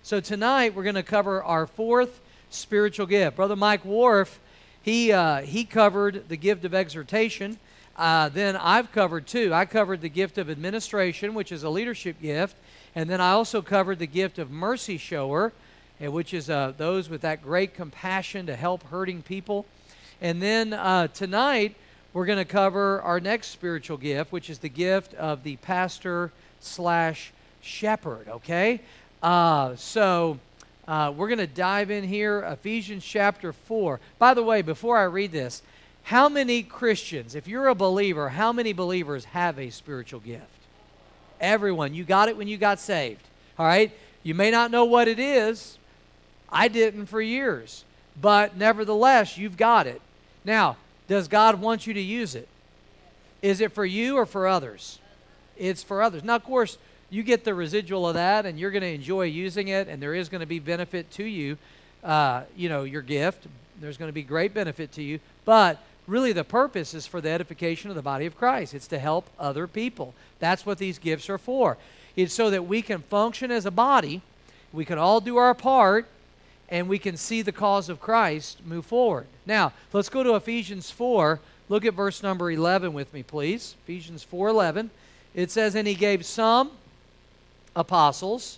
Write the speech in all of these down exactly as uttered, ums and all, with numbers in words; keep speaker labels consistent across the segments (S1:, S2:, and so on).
S1: So tonight we're going to cover our fourth spiritual gift. Brother Mike Wharf, he, uh, he covered the gift of exhortation. Uh, then I've covered two. I covered the gift of administration, which is a leadership gift. And then I also covered the gift of mercy shower, uh, which is uh, those with that great compassion to help hurting people. And then uh, tonight we're going to cover our next spiritual gift, which is the gift of the pastor slash shepherd, okay? Uh, so uh, we're going to dive in here, Ephesians chapter four. By the way, before I read this, how many Christians, if you're a believer, how many believers have a spiritual gift? Everyone. You got it when you got saved. All right? You may not know what it is. I didn't for years. But nevertheless, you've got it. Now, does God want you to use it? Is it for you or for others? It's for others. Now, of course, you get the residual of that, and you're going to enjoy using it, and there is going to be benefit to you, uh, you know, your gift. There's going to be great benefit to you. But really, the purpose is for the edification of the body of Christ. It's to help other people. That's what these gifts are for. It's so that we can function as a body, we can all do our part, and we can see the cause of Christ move forward. Now, let's go to Ephesians four. Look at verse number eleven with me, please. Ephesians four eleven. It says, "And he gave some apostles."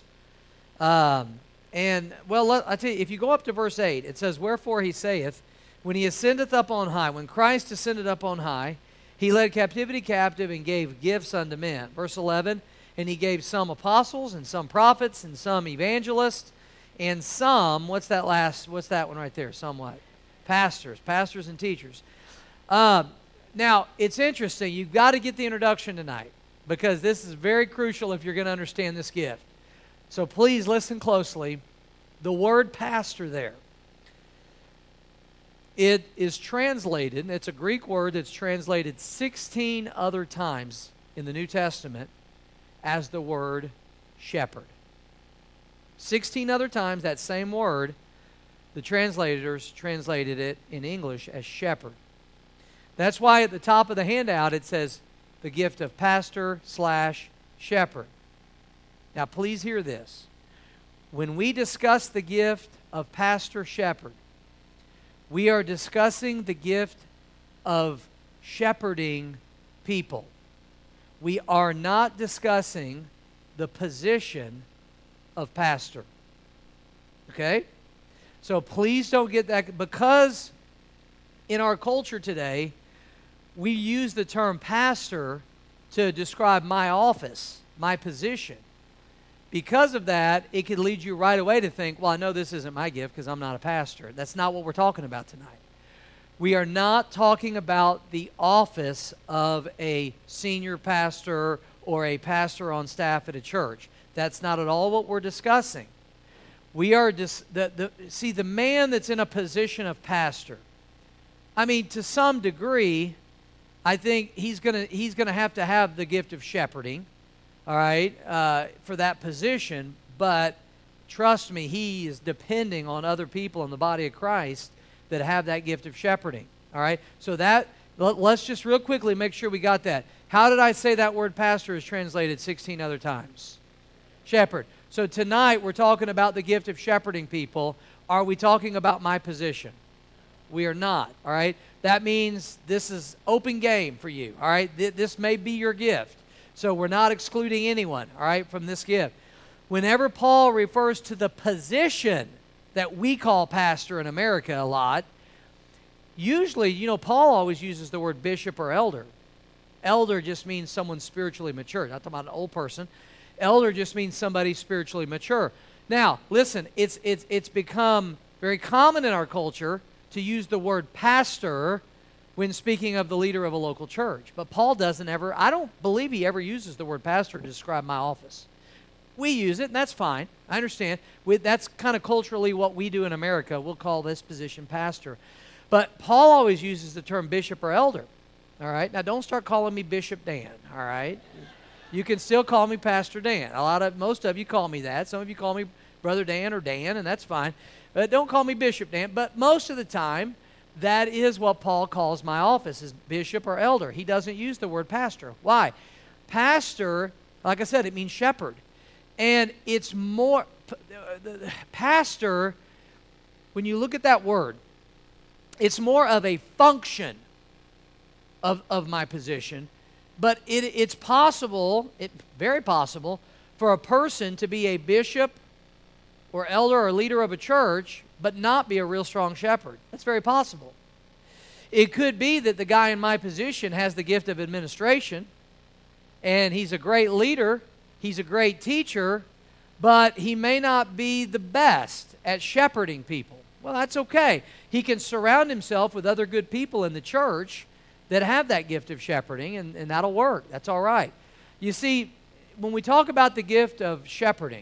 S1: Um, and, well, let, I tell you, if you go up to verse eight, it says, "Wherefore he saith, when he ascendeth up on high," when Christ ascended up on high, "he led captivity captive and gave gifts unto men." Verse eleven, "And he gave some apostles and some prophets and some evangelists and some," what's that last, what's that one right there? Some what? Pastors, pastors and teachers. Um, now, it's interesting. You've got to get the introduction tonight because this is very crucial if you're going to understand this gift. So please listen closely. The word pastor there, it is translated, it's a Greek word that's translated sixteen other times in the New Testament as the word shepherd. sixteen other times that same word, the translators translated it in English as shepherd. That's why at the top of the handout it says the gift of pastor slash shepherd. Now please hear this. When we discuss the gift of pastor shepherd, we are discussing the gift of shepherding people. We are not discussing the position of pastor. Okay? So please don't get that, because in our culture today, we use the term pastor to describe my office, my position. Because of that, it could lead you right away to think, well, I know this isn't my gift because I'm not a pastor. That's not what we're talking about tonight. We are not talking about the office of a senior pastor or a pastor on staff at a church. That's not at all what we're discussing. We are just, the, the, see, the man that's in a position of pastor, I mean, to some degree, I think he's going to he's going to have to have the gift of shepherding, all right, uh, for that position. But trust me, he is depending on other people in the body of Christ that have that gift of shepherding, all right? So that, let's just real quickly make sure we got that. How did I say that word pastor is translated sixteen other times? Shepherd. So tonight we're talking about the gift of shepherding people. Are we talking about my position? We are not, all right? That means this is open game for you, all right? Th- this may be your gift. So we're not excluding anyone, all right, from this gift. Whenever Paul refers to the position that we call pastor in America a lot, usually, you know, Paul always uses the word bishop or elder. Elder just means someone spiritually mature. Not talking about an old person. Elder just means somebody spiritually mature. Now, listen, it's, it's, it's become very common in our culture to use the word pastor when speaking of the leader of a local church. But Paul doesn't ever, I don't believe he ever uses the word pastor to describe my office. We use it, and that's fine. I understand. We, that's kind of culturally what we do in America. We'll call this position pastor. But Paul always uses the term bishop or elder. All right? Now, don't start calling me Bishop Dan, all right? You can still call me Pastor Dan. A lot of, most of you call me that. Some of you call me Brother Dan or Dan, and that's fine. But don't call me Bishop Dan. But most of the time, that is what Paul calls my office, is bishop or elder. He doesn't use the word pastor. Why? Pastor, like I said, it means shepherd. And it's more, the pastor, when you look at that word, it's more of a function of, of my position. But it, it's possible, it, very possible, for a person to be a bishop or elder or leader of a church, but not be a real strong shepherd. That's very possible. It could be that the guy in my position has the gift of administration, and he's a great leader, he's a great teacher, but he may not be the best at shepherding people. Well, that's okay. He can surround himself with other good people in the church that have that gift of shepherding, and, and that'll work. That's all right. You see, when we talk about the gift of shepherding,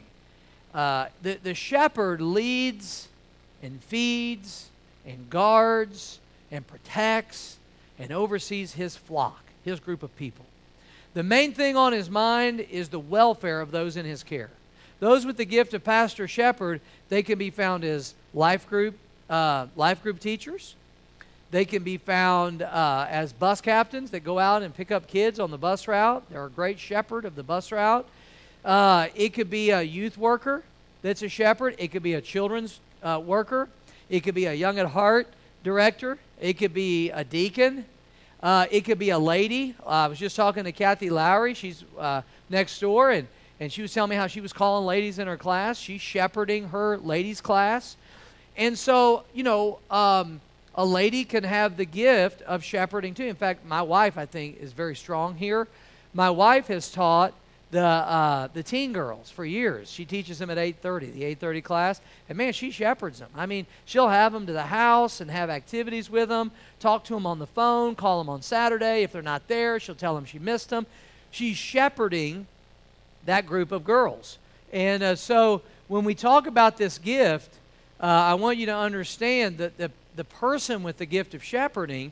S1: uh, the, the shepherd leads and feeds and guards and protects and oversees his flock, his group of people. The main thing on his mind is the welfare of those in his care. Those with the gift of pastor shepherd, they can be found as life group, uh, life group teachers. They can be found uh, as bus captains that go out and pick up kids on the bus route. They're a great shepherd of the bus route. Uh, it could be a youth worker that's a shepherd. It could be a children's uh, worker. It could be a young at heart director. It could be a deacon. Uh, it could be a lady. Uh, I was just talking to Kathy Lowry. She's uh, next door, and, and she was telling me how she was calling ladies in her class. She's shepherding her ladies' class. And so, you know, um, a lady can have the gift of shepherding too. In fact, my wife, I think, is very strong here. My wife has taught the uh, the teen girls for years. She teaches them at eight thirty, the eight thirty class. And man, she shepherds them. I mean, she'll have them to the house and have activities with them, talk to them on the phone, call them on Saturday. If they're not there, she'll tell them she missed them. She's shepherding that group of girls. And uh, so when we talk about this gift, uh, I want you to understand that the, the person with the gift of shepherding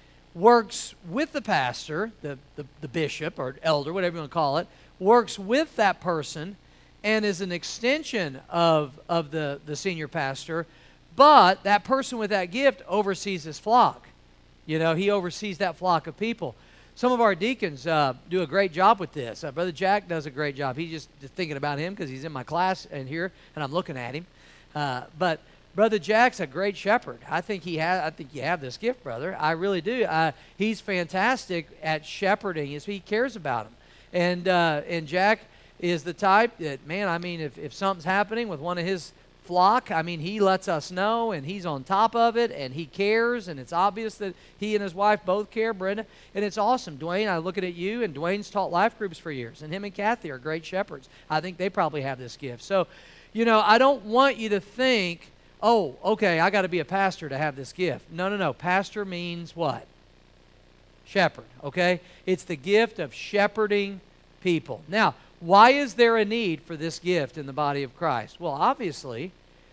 S1: works with the pastor, the, the, the bishop or elder, whatever you want to call it, works with that person and is an extension of, of the, the senior pastor, but that person with that gift oversees his flock. You know, he oversees that flock of people. Some of our deacons uh, do a great job with this. Uh, Brother Jack does a great job. He's just, just thinking about him because he's in my class and here, and I'm looking at him. Uh, but Brother Jack's a great shepherd. I think he has. I think you have this gift, brother. I really do. Uh, he's fantastic at shepherding. As he cares about him, and uh, and Jack is the type that, man, I mean, if if something's happening with one of his flock, I mean, he lets us know, and he's on top of it, and he cares, and it's obvious that he and his wife both care, Brenda, and it's awesome. Dwayne, I'm looking at you, and Dwayne's taught life groups for years, and him and Kathy are great shepherds. I think they probably have this gift. So, you know, I don't want you to think, oh, okay, I got to be a pastor to have this gift. No, no, no. Pastor means what? Shepherd, okay? It's the gift of shepherding people. Now, why is there a need for this gift in the body of Christ? Well, obviously,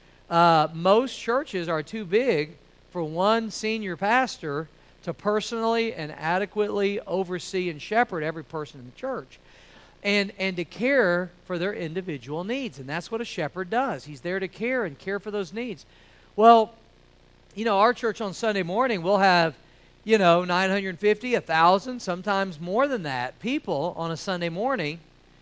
S1: uh, most churches are too big for one senior pastor to personally and adequately oversee and shepherd every person in the church. And, and to care for their individual needs. And that's what a shepherd does. He's there to care and care for those needs. Well, you know, our church on Sunday morning, we'll have, you know, nine hundred fifty, one thousand, sometimes more than that, people on a Sunday morning.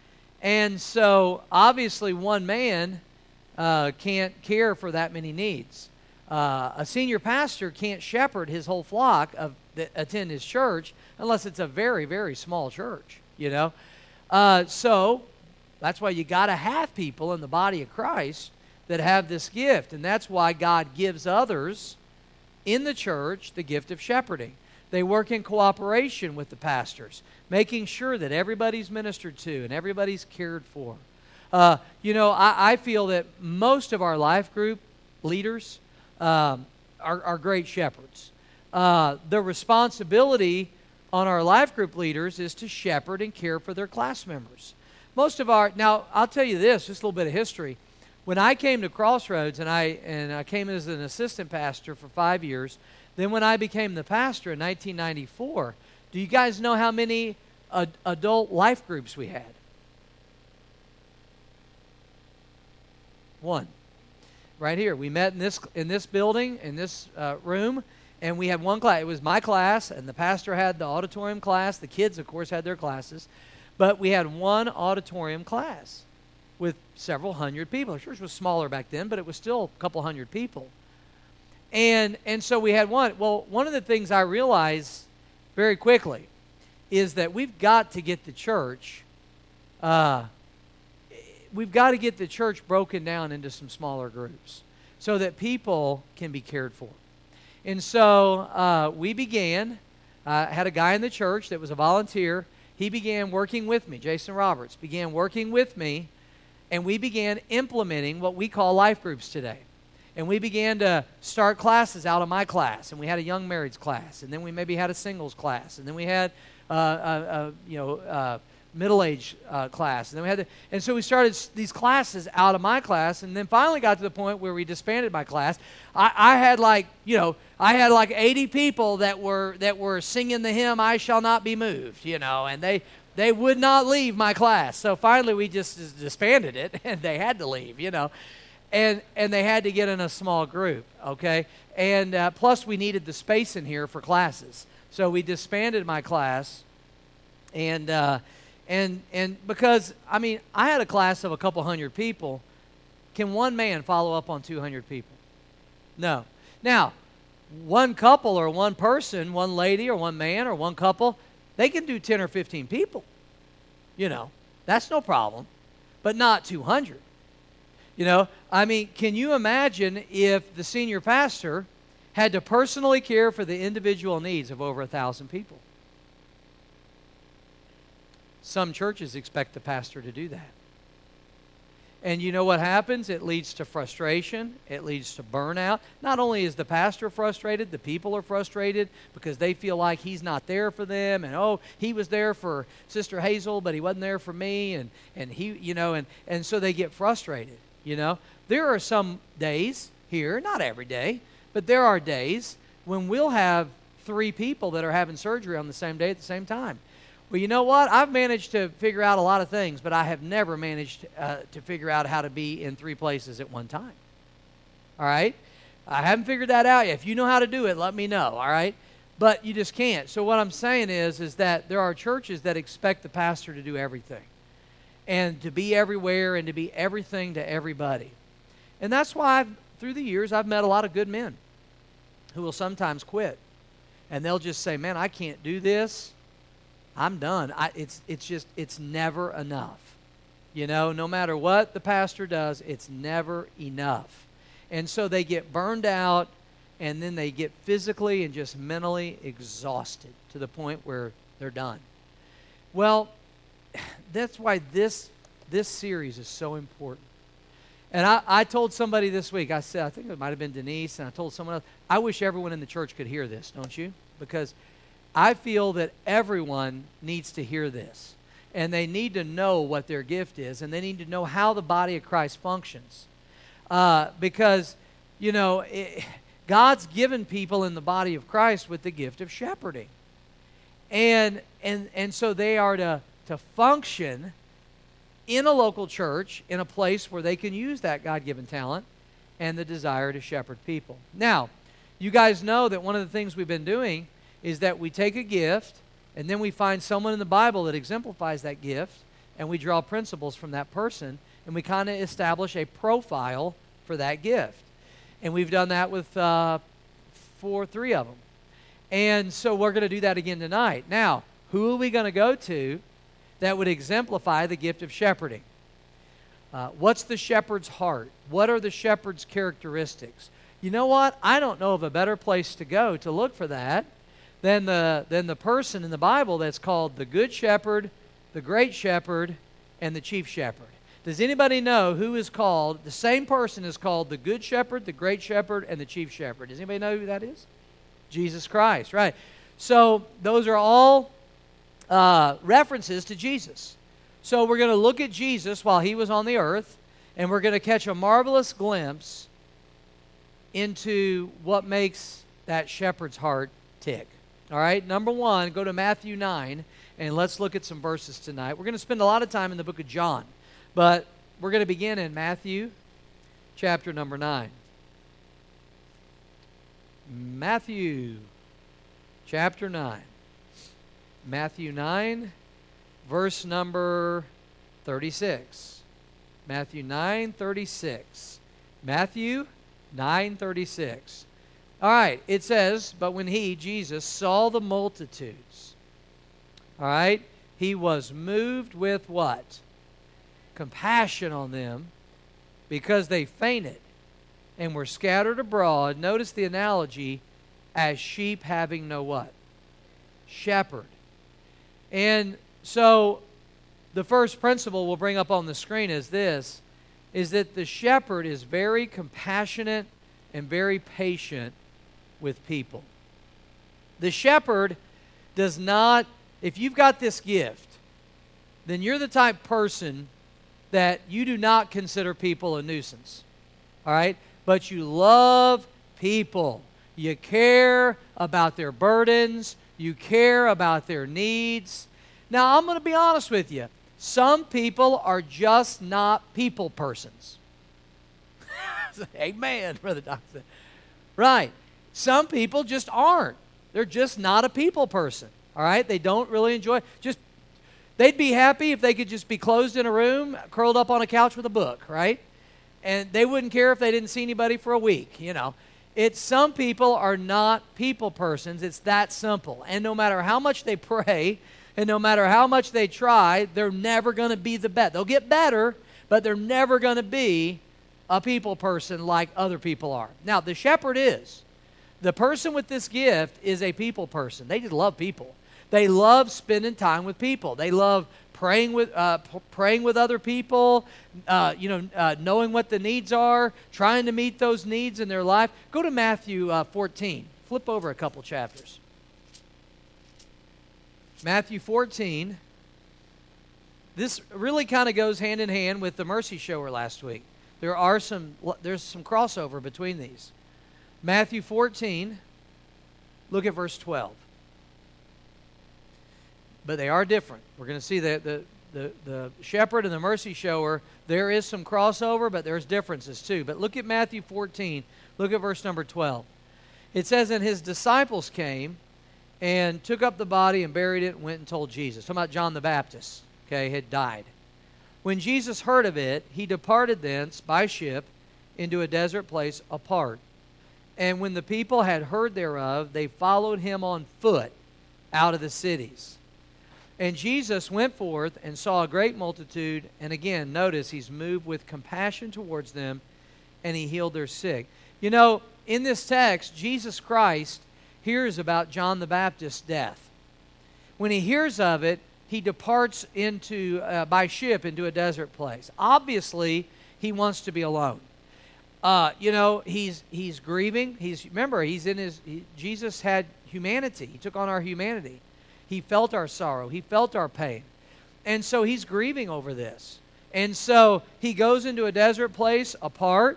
S1: And so, obviously, one man uh, can't care for that many needs. Uh, a senior pastor can't shepherd his whole flock of, that attend his church unless it's a very, very small church, you know. Uh, so that's why you got to have people in the body of Christ that have this gift. And that's why God gives others in the church the gift of shepherding. They work in cooperation with the pastors, making sure that everybody's ministered to and everybody's cared for. Uh, you know, I, I feel that most of our life group leaders um, are, are great shepherds. Uh, the responsibility on our life group leaders is to shepherd and care for their class members. Most of our, now I'll tell you this, just a little bit of history. When I came to Crossroads and I, and I came as an assistant pastor for five years, then when I became the pastor in nineteen ninety-four, do you guys know how many uh, adult life groups we had? One. Right here. We met in this, in this building, in this uh, room, and we had one class. It was my class, and the pastor had the auditorium class. The kids, of course, had their classes. But we had one auditorium class. with several hundred people. The church was smaller back then, but it was still a couple hundred people. And, and so we had one. Well, one of the things I realized very quickly is that we've got to get the church, uh, we've got to get the church broken down into some smaller groups so that people can be cared for. And so uh, we began, I uh, had a guy in the church that was a volunteer. He began working with me, Jason Roberts, began working with me, and we began implementing what we call life groups today. And we began to start classes out of my class, and we had a young marrieds class, and then we maybe had a singles class, and then we had uh, a, a you know uh, middle-age uh, class, and then we had the, and so we started these classes out of my class, and then finally got to the point where we disbanded my class. I, I had like you know I had like eighty people that were that were singing the hymn "I Shall Not Be Moved," you know, and they they would not leave my class. So finally we just disbanded it, and they had to leave, you know. And, and they had to get in a small group, okay? And uh, plus we needed the space in here for classes. So we disbanded my class. And, uh, and, and because, I mean, I had a class of a couple hundred people. Can one man follow up on two hundred people? No. Now, one couple or one person, one lady or one man or one couple, they can do ten or fifteen people. You know, that's no problem. But not two hundred. You know, I mean, can you imagine if the senior pastor had to personally care for the individual needs of over a thousand people? Some churches expect the pastor to do that. And you know what happens? It leads to frustration. It leads to burnout. Not only is the pastor frustrated, the people are frustrated because they feel like he's not there for them. And, oh, he was there for Sister Hazel, but he wasn't there for me. And, and he, you know, and, and so they get frustrated. You know, there are some days here, not every day, but there are days when we'll have three people that are having surgery on the same day at the same time. Well, you know what? I've managed to figure out a lot of things, but I have never managed uh, to figure out how to be in three places at one time. All right? I haven't figured that out yet. If you know how to do it, let me know. All right? But you just can't. So what I'm saying is, is that there are churches that expect the pastor to do everything, and to be everywhere and to be everything to everybody. And that's why I've, through the years I've met a lot of good men who will sometimes quit. And they'll just say, man, I can't do this. I'm done. I, it's, it's just, it's never enough. You know, no matter what the pastor does, it's never enough. And so they get burned out, and then they get physically and just mentally exhausted to the point where they're done. Well, that's why this this series is so important. And I, I told somebody this week, I said, I think it might have been Denise, and I told someone else, I wish everyone in the church could hear this, don't you? Because I feel that everyone needs to hear this. And they need to know what their gift is, and they need to know how the body of Christ functions. Uh, because, you know, it, God's given people in the body of Christ with the gift of shepherding. And, and, and so they are to to function in a local church, in a place where they can use that God-given talent and the desire to shepherd people. Now, you guys know that one of the things we've been doing is that we take a gift, and then we find someone in the Bible that exemplifies that gift, and we draw principles from that person, and we kind of establish a profile for that gift. And we've done that with uh, four, three of them. And so we're going to do that again tonight. Now, who are we going to go to that would exemplify the gift of shepherding? Uh, what's the shepherd's heart? What are the shepherd's characteristics? You know what? I don't know of a better place to go to look for that than the, than the person in the Bible that's called the Good Shepherd, the Great Shepherd, and the Chief Shepherd. Does anybody know who is called, the same person is called the Good Shepherd, the Great Shepherd, and the Chief Shepherd? Does anybody know who that is? Jesus Christ, right. So those are all Uh, references to Jesus. So we're going to look at Jesus while he was on the earth, and we're going to catch a marvelous glimpse into what makes that shepherd's heart tick. All right, number one, go to Matthew nine, and let's look at some verses tonight. We're going to spend a lot of time in the book of John, but we're going to begin in Matthew chapter number nine. Matthew chapter nine. Matthew nine, verse number thirty-six. Matthew nine thirty-six. Matthew nine thirty-six. All right, it says, but when he, Jesus, saw the multitudes, all right, he was moved with what? Compassion on them, because they fainted and were scattered abroad. Notice the analogy, as sheep having no what? Shepherd. And so the first principle we'll bring up on the screen is this, is that the shepherd is very compassionate and very patient with people. The shepherd does not, if you've got this gift, then you're the type person that you do not consider people a nuisance. All right? But you love people. You care about their burdens. You care about their needs. Now, I'm going to be honest with you. Some people are just not people persons. Amen, Brother Doctor. Right. Some people just aren't. They're just not a people person. All right? They don't really enjoy just they'd be happy if they could just be closed in a room, curled up on a couch with a book, right? And they wouldn't care if they didn't see anybody for a week, you know. It's some people are not people persons. It's that simple. And no matter how much they pray and no matter how much they try, they're never going to be the best. They'll get better, but they're never going to be a people person like other people are. Now, the shepherd is. The person with this gift is a people person. They just love people. They love spending time with people. They love praying with uh, p- praying with other people, uh, you know, uh, knowing what the needs are, trying to meet those needs in their life. Go to Matthew uh, fourteen. Flip over a couple chapters. Matthew fourteen. This really kind of goes hand in hand with the mercy shower last week. There are some, there's some crossover between these. Matthew fourteen, look at verse twelve. But they are different. We're going to see that the, the, the shepherd and the mercy shower, there is some crossover, but there's differences too. But look at Matthew fourteen. Look at verse number twelve. It says, and his disciples came and took up the body and buried it and went and told Jesus. Talking about John the Baptist, okay, had died. When Jesus heard of it, he departed thence by ship into a desert place apart. And when the people had heard thereof, they followed him on foot out of the cities. And Jesus went forth and saw a great multitude, and again, notice he's moved with compassion towards them, and he healed their sick. You know, in this text, Jesus Christ hears about John the Baptist's death. When he hears of it, he departs into uh, by ship into a desert place. Obviously, he wants to be alone. Uh, you know, he's he's grieving. He's remember, he's in his he, Jesus had humanity. He took on our humanity. He felt our sorrow. He felt our pain. And so he's grieving over this. And so he goes into a desert place apart,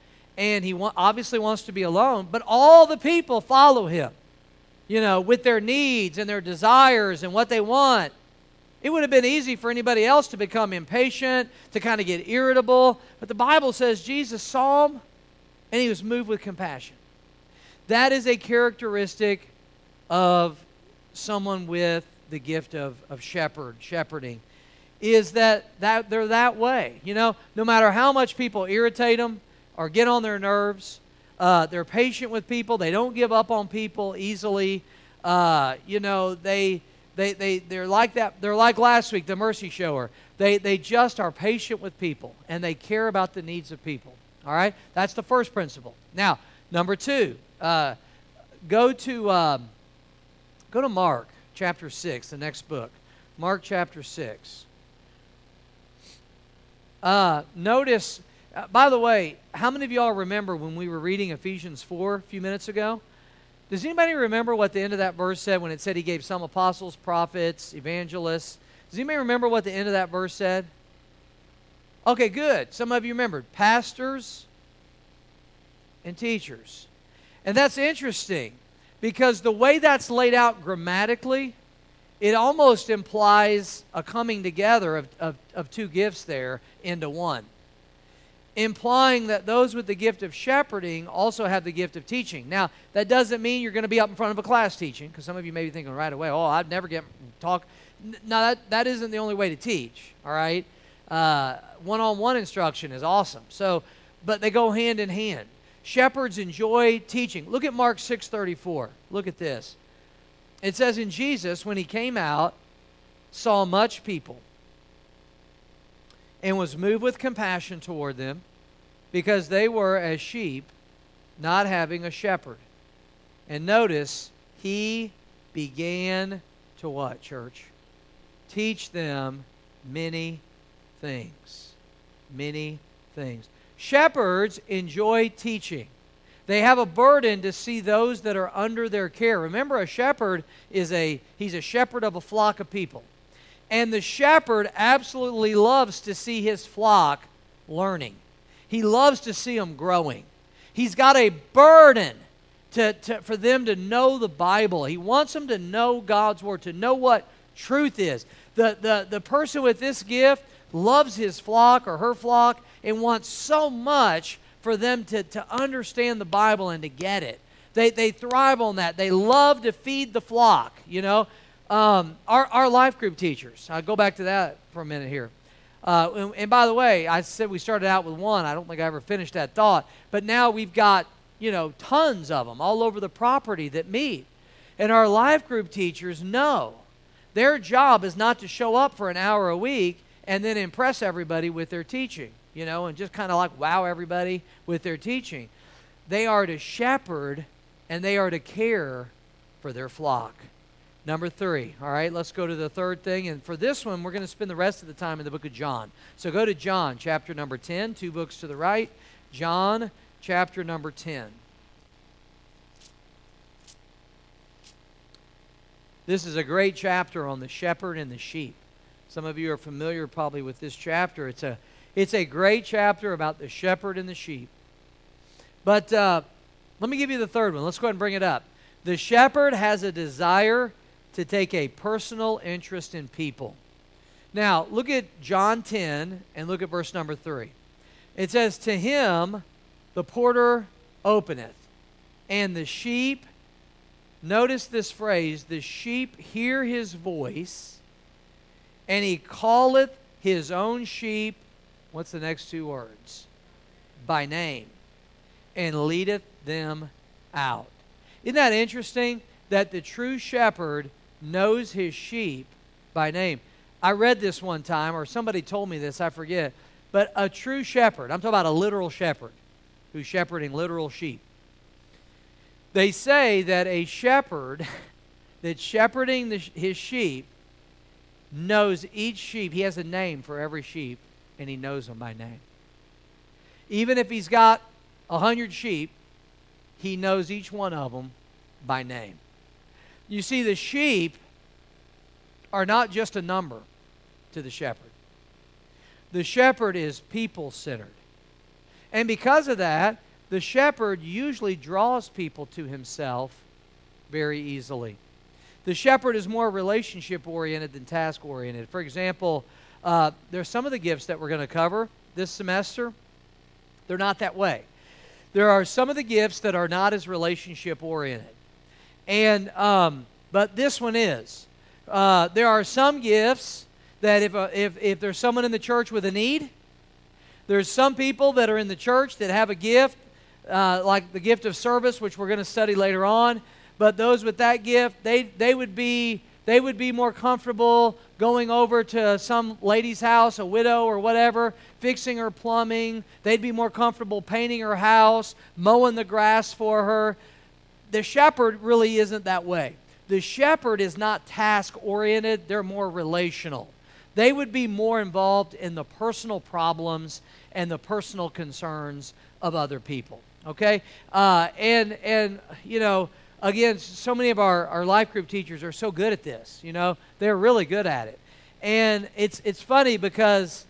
S1: and he wa- obviously wants to be alone, but all the people follow him, you know, with their needs and their desires and what they want. It would have been easy for anybody else to become impatient, to kind of get irritable, but the Bible says Jesus saw him, and he was moved with compassion. That is a characteristic of someone with the gift of, of shepherd, shepherding, is that, that they're that way. You know, no matter how much people irritate them or get on their nerves, uh, they're patient with people. They don't give up on people easily. Uh, you know, they, they, they, they're like that. They're like last week, the mercy shower. They, they just are patient with people, and they care about the needs of people. All right? That's the first principle. Now, number two, uh, go to... Um, Go to Mark chapter six, the next book. Mark chapter six. Uh, notice, uh, by the way, how many of y'all remember when we were reading Ephesians four a few minutes ago? Does anybody remember what the end of that verse said when it said he gave some apostles, prophets, evangelists? Does anybody remember what the end of that verse said? Okay, good. Some of you remembered. Pastors and teachers. And that's interesting, because the way that's laid out grammatically, it almost implies a coming together of, of, of two gifts there into one, implying that those with the gift of shepherding also have the gift of teaching. Now, that doesn't mean you're going to be up in front of a class teaching, because some of you may be thinking right away, oh, I'd never get talk. No, that, that isn't the only way to teach, all right? Uh, one-on-one instruction is awesome. So, but they go hand in hand. Shepherds enjoy teaching. Look at Mark six thirty-four. Look at this. It says, "In Jesus, when he came out, saw much people, and was moved with compassion toward them, because they were as sheep, not having a shepherd." And notice, he began to what, church? Teach them many things. Many things. Shepherds enjoy teaching. They have a burden to see those that are under their care. Remember, a shepherd is a, he's a shepherd of a flock of people. And the shepherd absolutely loves to see his flock learning. He loves to see them growing. He's got a burden to, to, for them to know the Bible. He wants them to know God's Word, to know what truth is. The, the, the person with this gift loves his flock or her flock and wants so much for them to, to understand the Bible and to get it. They, they thrive on that. They love to feed the flock, you know. Um, our, our life group teachers, I'll go back to that for a minute here. Uh, and, and by the way, I said we started out with one. I don't think I ever finished that thought. But now we've got, you know, tons of them all over the property that meet. And our life group teachers know their job is not to show up for an hour a week and then impress everybody with their teaching, you know, and just kind of like wow everybody with their teaching. They are to shepherd and they are to care for their flock. Number three, all right, let's go to the third thing. And for this one, we're going to spend the rest of the time in the book of John. So go to John chapter number ten, two books to the right. John chapter number ten. This is a great chapter on the shepherd and the sheep. Some of you are familiar probably with this chapter. It's a, it's a great chapter about the shepherd and the sheep. But uh, let me give you the third one. Let's go ahead and bring it up. The shepherd has a desire to take a personal interest in people. Now, look at John ten and look at verse number three. It says, "To him the porter openeth, and the sheep," notice this phrase, "the sheep hear his voice, and he calleth his own sheep," what's the next two words? "By name, and leadeth them out." Isn't that interesting that the true shepherd knows his sheep by name? I read this one time, or somebody told me this, I forget. But a true shepherd, I'm talking about a literal shepherd who's shepherding literal sheep. They say that a shepherd that's shepherding the, his sheep knows each sheep. He has a name for every sheep, and he knows them by name. Even if he's got a hundred sheep, he knows each one of them by name. You see, the sheep are not just a number to the shepherd. The shepherd is people-centered. And because of that, the shepherd usually draws people to himself very easily. The shepherd is more relationship-oriented than task-oriented. For example, uh, there's some of the gifts that we're going to cover this semester. They're not that way. There are some of the gifts that are not as relationship-oriented. And, um, but this one is. Uh, there are some gifts that if, uh, if, if there's someone in the church with a need, there's some people that are in the church that have a gift, uh, like the gift of service, which we're going to study later on. But those with that gift, they, they would be they would be more comfortable going over to some lady's house, a widow or whatever, fixing her plumbing. They'd be more comfortable painting her house, mowing the grass for her. The shepherd really isn't that way. The shepherd is not task-oriented. They're more relational. They would be more involved in the personal problems and the personal concerns of other people. Okay? Uh, and, and, you know, again, so many of our, our life group teachers are so good at this. You know, they're really good at it. And it's, it's funny because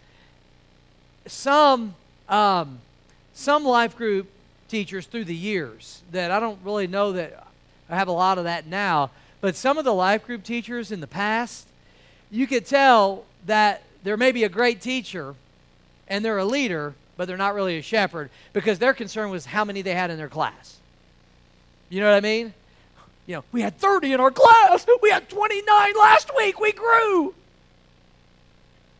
S1: some, um, some life group teachers through the years that I don't really know that I have a lot of that now, but some of the life group teachers in the past, you could tell that there may be a great teacher and they're a leader, but they're not really a shepherd because their concern was how many they had in their class. You know what I mean? You know, we had thirty in our class. We had twenty-nine last week. We grew.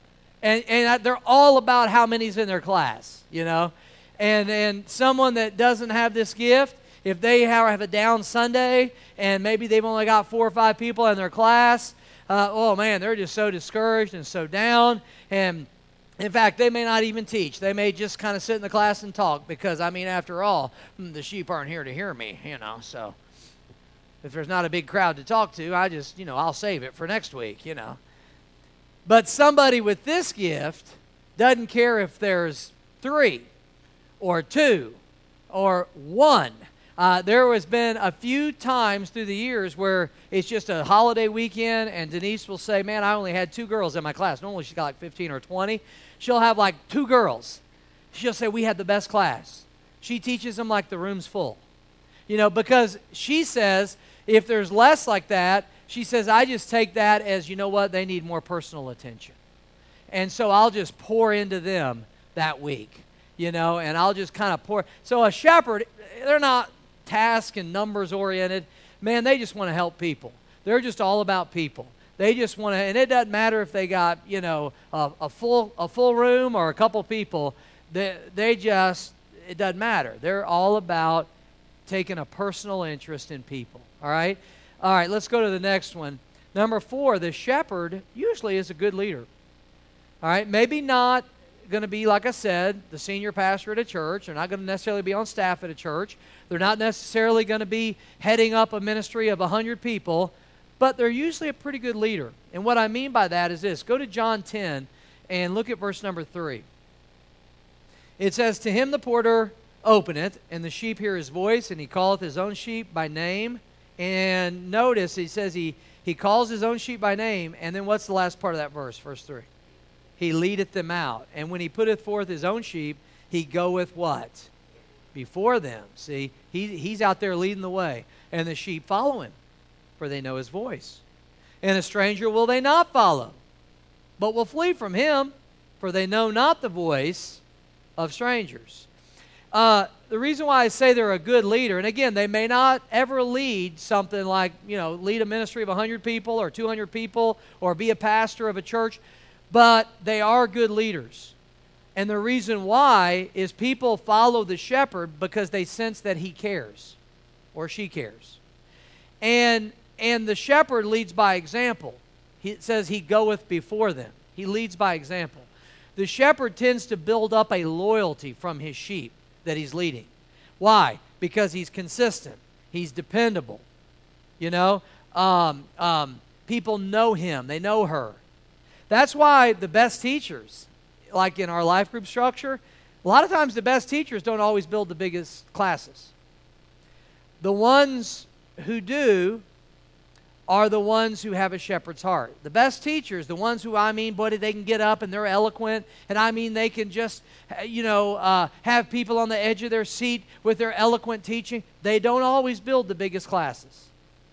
S1: And, and they're all about how many's in their class, you know. And, and someone that doesn't have this gift, if they have a down Sunday and maybe they've only got four or five people in their class, uh, oh man, they're just so discouraged and so down. And in fact, they may not even teach. They may just kind of sit in the class and talk because, I mean, after all, the sheep aren't here to hear me, you know. So if there's not a big crowd to talk to, I just, you know, I'll save it for next week, you know. But somebody with this gift doesn't care if there's three or two or one. Uh, there has been a few times through the years where it's just a holiday weekend and Denise will say, man, I only had two girls in my class. Normally she's got like fifteen or twenty. She'll have like two girls. She'll say, we had the best class. She teaches them like the room's full. You know, because she says if there's less like that, she says, I just take that as, you know what, they need more personal attention. And so I'll just pour into them that week, you know, and I'll just kind of pour. So a shepherd, they're not task and numbers oriented. Man, they just want to help people. They're just all about people. They just want to, and it doesn't matter if they got, you know, a, a full a full room or a couple people. They, they just, it doesn't matter. They're all about taking a personal interest in people, all right? All right, let's go to the next one. Number four, the shepherd usually is a good leader. All right, maybe not going to be, like I said, the senior pastor at a church. They're not going to necessarily be on staff at a church. They're not necessarily going to be heading up a ministry of one hundred people, but they're usually a pretty good leader. And what I mean by that is this. Go to John ten and look at verse number three. It says, to him the porter openeth, and the sheep hear his voice, and he calleth his own sheep by name. And notice, he says he, he calls his own sheep by name, and then what's the last part of that verse, verse three? He leadeth them out. And when he putteth forth his own sheep, he goeth what? Before them. See, he, he's out there leading the way. And the sheep follow him, for they know his voice. And a stranger will they not follow, but will flee from him, for they know not the voice of strangers. Uh, the reason why I say they're a good leader, and again, they may not ever lead something like, you know, lead a ministry of one hundred people or two hundred people or be a pastor of a church, but they are good leaders. And the reason why is people follow the shepherd because they sense that he cares or she cares. And, and the shepherd leads by example. He, it says he goeth before them. He leads by example. The shepherd tends to build up a loyalty from his sheep that he's leading. Why? Because he's consistent. He's dependable. You know, um, um, people know him. They know her. That's why the best teachers, like in our life group structure, a lot of times the best teachers don't always build the biggest classes. The ones who do are the ones who have a shepherd's heart. The best teachers, the ones who, I mean, boy, they can get up and they're eloquent, and I mean they can just, you know, uh, have people on the edge of their seat with their eloquent teaching. They don't always build the biggest classes.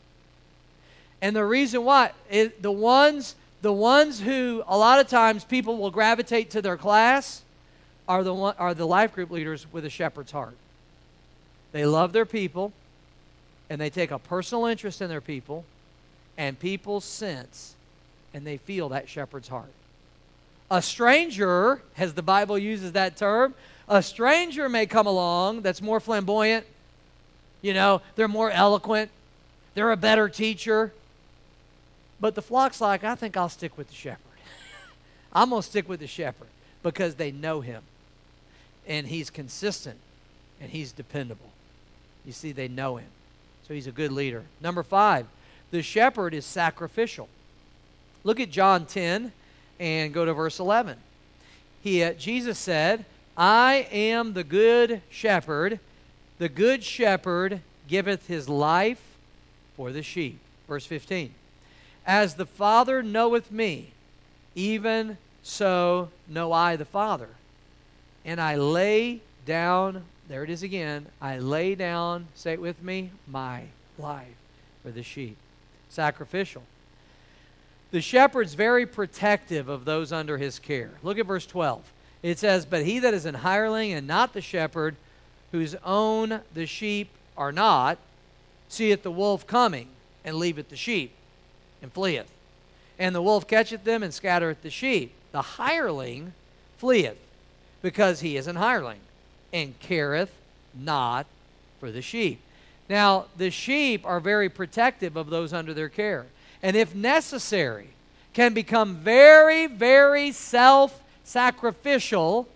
S1: And the reason why, is the ones, the ones who a lot of times people will gravitate to their class are the, one, are the life group leaders with a shepherd's heart. They love their people, and they take a personal interest in their people, and people sense and they feel that shepherd's heart. A stranger, as the Bible uses that term, a stranger may come along that's more flamboyant. You know, they're more eloquent. They're a better teacher. But the flock's like, I think I'll stick with the shepherd. I'm going to stick with the shepherd because they know him. And he's consistent and he's dependable. You see, they know him. So he's a good leader. Number five, the shepherd is sacrificial. Look at John ten and go to verse eleven. He, uh, Jesus said, I am the good shepherd. The good shepherd giveth his life for the sheep. Verse fifteen. As the Father knoweth me, even so know I the Father. And I lay down, there it is again, I lay down, say it with me, my life for the sheep. Sacrificial. The shepherd's very protective of those under his care. Look at verse twelve. It says, but he that is an hireling and not the shepherd, whose own the sheep are not, seeth the wolf coming, and leaveth the sheep, and fleeth. And the wolf catcheth them, and scattereth the sheep. The hireling fleeth, because he is an hireling, and careth not for the sheep. Now, the sheep are very protective of those under their care, and if necessary, can become very, very self-sacrificial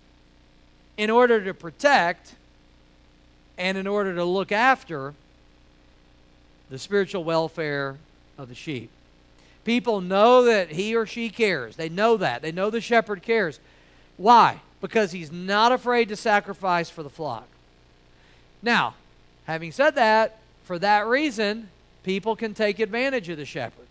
S1: in order to protect and in order to look after the spiritual welfare of the sheep. People know that he or she cares. They know that. They know the shepherd cares. Why? Because he's not afraid to sacrifice for the flock. Now, having said that, for that reason, people can take advantage of the shepherd,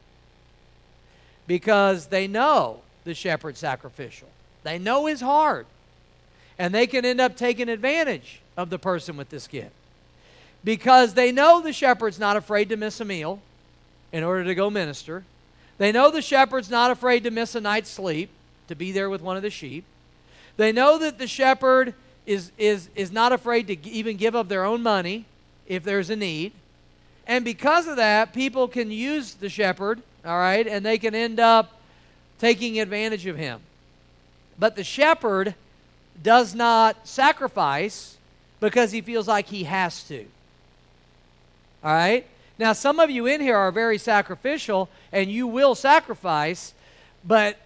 S1: because they know the shepherd's sacrificial. They know his heart. And they can end up taking advantage of the person with this gift, because they know the shepherd's not afraid to miss a meal in order to go minister. They know the shepherd's not afraid to miss a night's sleep to be there with one of the sheep. They know that the shepherd is, is, is not afraid to even give up their own money if there's a need. And because of that, people can use the shepherd, all right, and they can end up taking advantage of him. But the shepherd does not sacrifice because he feels like he has to. All right? Now, some of you in here are very sacrificial, and you will sacrifice, but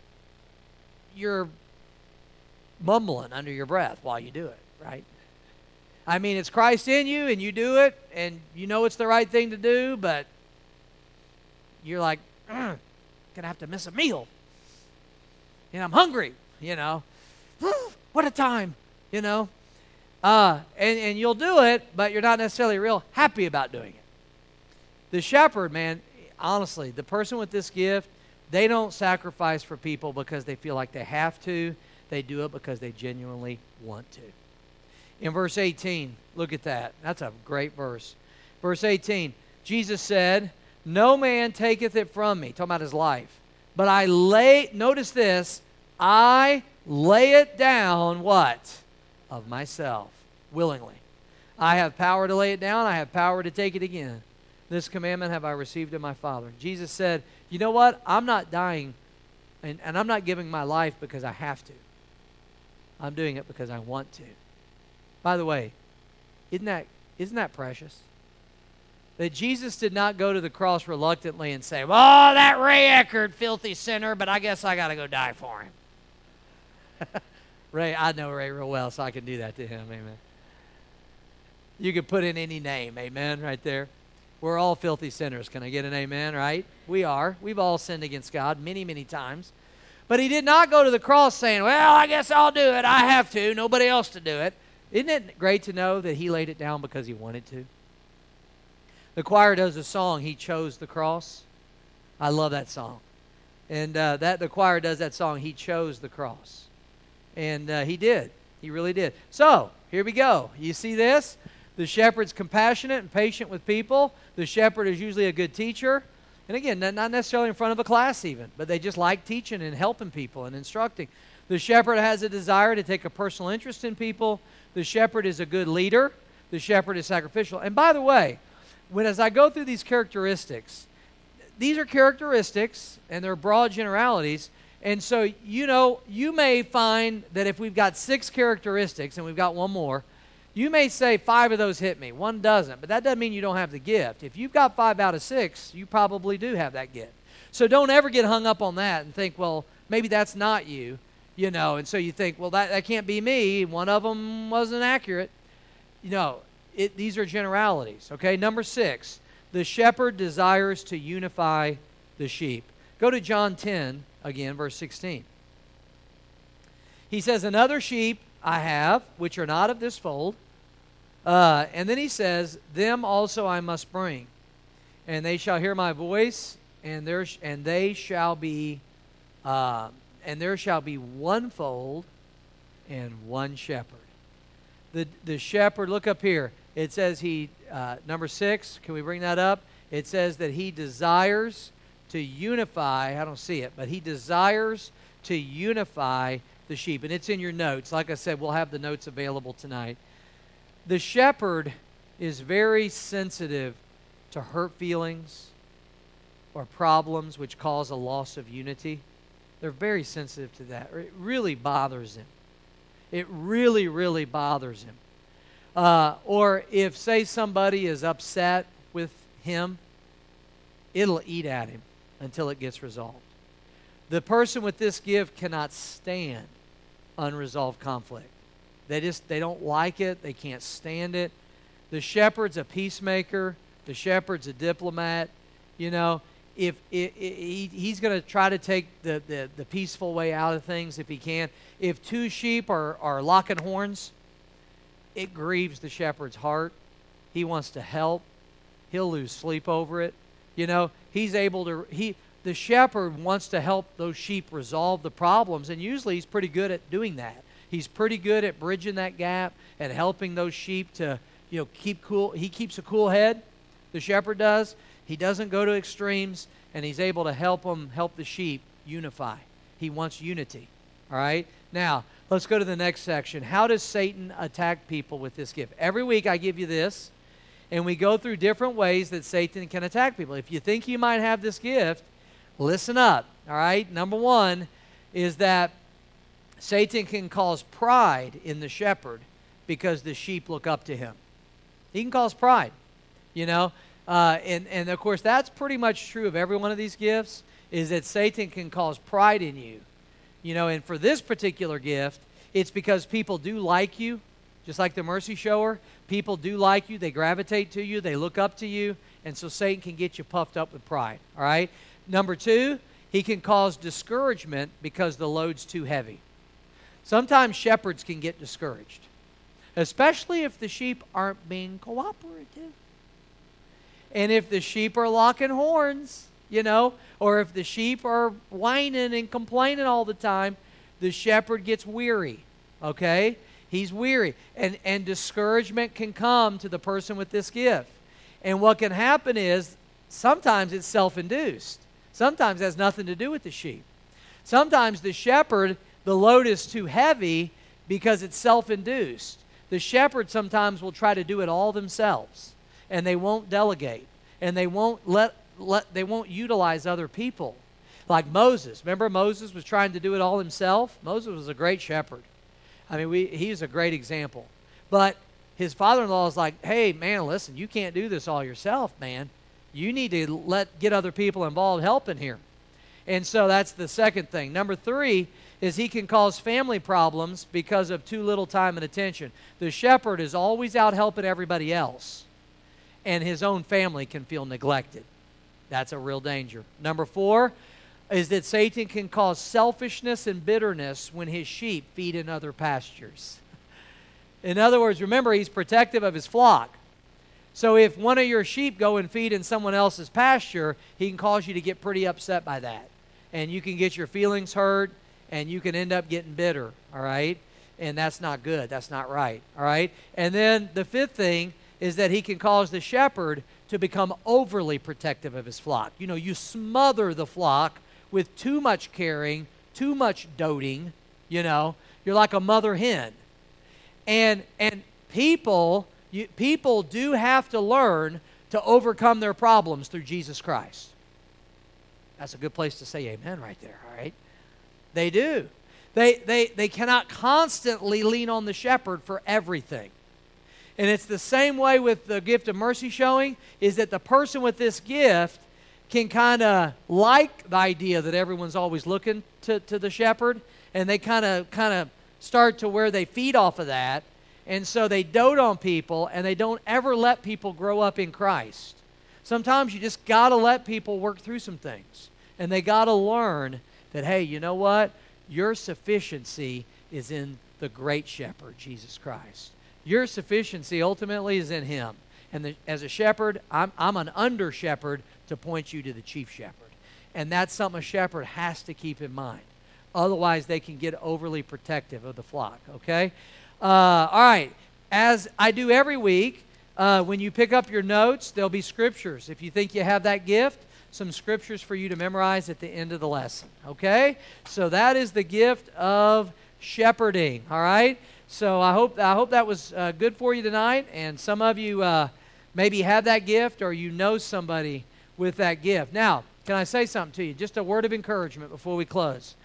S1: you're mumbling under your breath while you do it, right? I mean, it's Christ in you, and you do it, and you know it's the right thing to do, but you're like, gonna have to miss a meal. And I'm hungry, you know. What a time, you know. Uh, and, and you'll do it, but you're not necessarily real happy about doing it. The shepherd, man, honestly, the person with this gift, they don't sacrifice for people because they feel like they have to. They do it because they genuinely want to. In verse eighteen, look at that. That's a great verse. Verse eighteen, Jesus said, "No man taketh it from me," talking about his life, "but I lay," notice this, "I lay it down," what? "Of myself, willingly. I have power to lay it down. I have power to take it again. This commandment have I received of my Father." Jesus said, you know what? I'm not dying, and, and I'm not giving my life because I have to. I'm doing it because I want to. By the way, isn't that, isn't that precious? That Jesus did not go to the cross reluctantly and say, "Oh, that Ray Eckert, filthy sinner, but I guess I got to go die for him." Ray, I know Ray real well, so I can do that to him. Amen. You can put in any name. Amen. Right there. We're all filthy sinners. Can I get an amen? Right? We are. We've all sinned against God many, many times. But he did not go to the cross saying, "Well, I guess I'll do it. I have to. Nobody else to do it." Isn't it great to know that he laid it down because he wanted to? The choir does a song, "He Chose the Cross." I love that song. And uh, that the choir does that song, "He Chose the Cross." And uh, he did. He really did. So, here we go. You see this? The shepherd's compassionate and patient with people. The shepherd is usually a good teacher. And again, not necessarily in front of a class even, but they just like teaching and helping people and instructing. The shepherd has a desire to take a personal interest in people. The shepherd is a good leader. The shepherd is sacrificial. And by the way, when as I go through these characteristics, these are characteristics and they're broad generalities. And so, you know, you may find that if we've got six characteristics and we've got one more, you may say five of those hit me, one doesn't. But that doesn't mean you don't have the gift. If you've got five out of six, you probably do have that gift. So don't ever get hung up on that and think, well, maybe that's not you, you know. And so you think, well, that, that can't be me. One of them wasn't accurate. You know, it, these are generalities, okay? Number six, the shepherd desires to unify the sheep. Go to John ten, again, verse sixteen. He says, "Another sheep I have, which are not of this fold." Uh, and then he says, "Them also I must bring, and they shall hear my voice, and there sh- and they shall be, uh, and there shall be one fold and one shepherd." The the shepherd. Look up here. It says he uh, number six. Can we bring that up? It says that he desires to unify. I don't see it, but he desires to unify the sheep. And it's in your notes. Like I said, we'll have the notes available tonight. The shepherd is very sensitive to hurt feelings or problems which cause a loss of unity They're very sensitive to that. It really bothers them. It really, really bothers him. Uh, or if, say, somebody is upset with him, it'll eat at him until it gets resolved. The person with this gift cannot stand unresolved conflict. They just, they don't like it. They can't stand it. The shepherd's a peacemaker. The shepherd's a diplomat. You know, if it, it, he, he's going to try to take the, the, the peaceful way out of things if he can. If two sheep are, are locking horns, it grieves the shepherd's heart. He wants to help. He'll lose sleep over it. You know, he's able to, he, the shepherd wants to help those sheep resolve the problems, and usually he's pretty good at doing that. He's pretty good at bridging that gap and helping those sheep to, you know, keep cool. He keeps a cool head, the shepherd does. He doesn't go to extremes, and he's able to help them, help the sheep unify. He wants unity, all right? Now, let's go to the next section. How does Satan attack people with this gift? Every week I give you this, and we go through different ways that Satan can attack people. If you think you might have this gift, listen up, all right? Number one is that Satan can cause pride in the shepherd because the sheep look up to him. He can cause pride, you know? Uh, and, and, of course, that's pretty much true of every one of these gifts, is that Satan can cause pride in you. You know, and for this particular gift, it's because people do like you, just like the mercy shower. People do like you. They gravitate to you. They look up to you. And so Satan can get you puffed up with pride, all right? Number two, he can cause discouragement because the load's too heavy. Sometimes shepherds can get discouraged, especially if the sheep aren't being cooperative. And if the sheep are locking horns, you know, or if the sheep are whining and complaining all the time, the shepherd gets weary, okay? He's weary. And, and discouragement can come to the person with this gift. And what can happen is sometimes it's self-induced. Sometimes it has nothing to do with the sheep. Sometimes the shepherd, the load is too heavy because it's self-induced. The shepherd sometimes will try to do it all themselves, and they won't delegate, and they won't let, let they won't utilize other people. Like Moses. Remember Moses was trying to do it all himself? Moses was a great shepherd. I mean, we, he's a great example. But his father-in-law is like, hey, man, listen, you can't do this all yourself, man. You need to let get other people involved helping here. And so that's the second thing. Number three is he can cause family problems because of too little time and attention. The shepherd is always out helping everybody else, and his own family can feel neglected. That's a real danger. Number four is that Satan can cause selfishness and bitterness when his sheep feed in other pastures. In other words, remember, he's protective of his flock. So if one of your sheep go and feed in someone else's pasture, he can cause you to get pretty upset by that. And you can get your feelings hurt, and you can end up getting bitter, all right? And that's not good. That's not right, all right? And then the fifth thing is that he can cause the shepherd to become overly protective of his flock. You know, you smother the flock with too much caring, too much doting, you know. You're like a mother hen. And, and people... You, people do have to learn to overcome their problems through Jesus Christ. That's a good place to say amen right there, all right? They do. They, they, they cannot constantly lean on the shepherd for everything. And it's the same way with the gift of mercy showing, is that the person with this gift can kind of like the idea that everyone's always looking to, to the shepherd, and they kind of kind of start to where they feed off of that. And so they dote on people, and they don't ever let people grow up in Christ. Sometimes you just got to let people work through some things. And they got to learn that, hey, you know what? Your sufficiency is in the great shepherd, Jesus Christ. Your sufficiency ultimately is in him. And the, as a shepherd, I'm, I'm an under-shepherd to point you to the chief shepherd. And that's something a shepherd has to keep in mind. Otherwise, they can get overly protective of the flock, okay? Uh, all right, as I do every week, uh, when you pick up your notes, there'll be scriptures. If you think you have that gift, some scriptures for you to memorize at the end of the lesson, okay? So that is the gift of shepherding, all right? So I hope, I hope that was uh, good for you tonight, and some of you uh, maybe have that gift, or you know somebody with that gift. Now, can I say something to you? Just a word of encouragement before we close.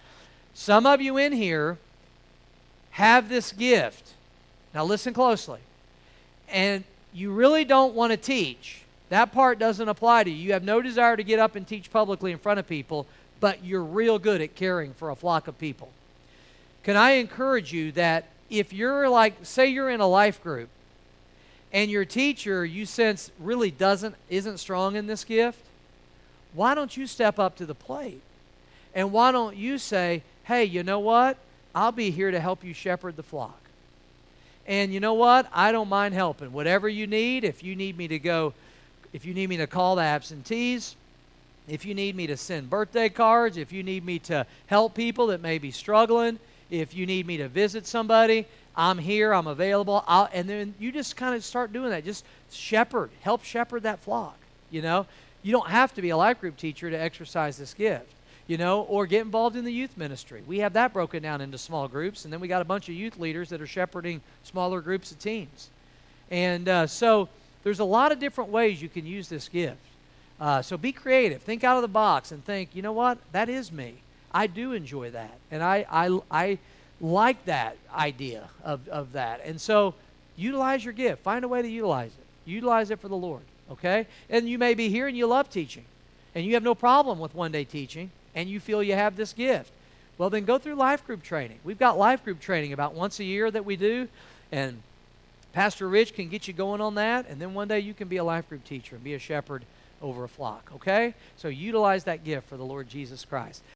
S1: Some of you in here have this gift. Now listen closely. And you really don't want to teach. That part doesn't apply to you. You have no desire to get up and teach publicly in front of people, but you're real good at caring for a flock of people. Can I encourage you that if you're like, say you're in a life group, and your teacher you sense really doesn't, isn't strong in this gift, why don't you step up to the plate? And why don't you say, hey, you know what? I'll be here to help you shepherd the flock. And you know what? I don't mind helping. Whatever you need, if you need me to go, if you need me to call the absentees, if you need me to send birthday cards, if you need me to help people that may be struggling, if you need me to visit somebody, I'm here, I'm available. I'll, and then you just kind of start doing that. Just shepherd, help shepherd that flock, you know. You don't have to be a life group teacher to exercise this gift, you know, or get involved in the youth ministry. We have that broken down into small groups, and then we got a bunch of youth leaders that are shepherding smaller groups of teens. And uh, so there's a lot of different ways you can use this gift. Uh, so be creative. Think out of the box and think, you know what? That is me. I do enjoy that. And I, I, I like that idea of, of that. And so utilize your gift. Find a way to utilize it. Utilize it for the Lord, okay? And you may be here and you love teaching, and you have no problem with one-day teaching, and you feel you have this gift. Well, then go through life group training. We've got life group training about once a year that we do, and Pastor Rich can get you going on that, and then one day you can be a life group teacher and be a shepherd over a flock, okay? So utilize that gift for the Lord Jesus Christ.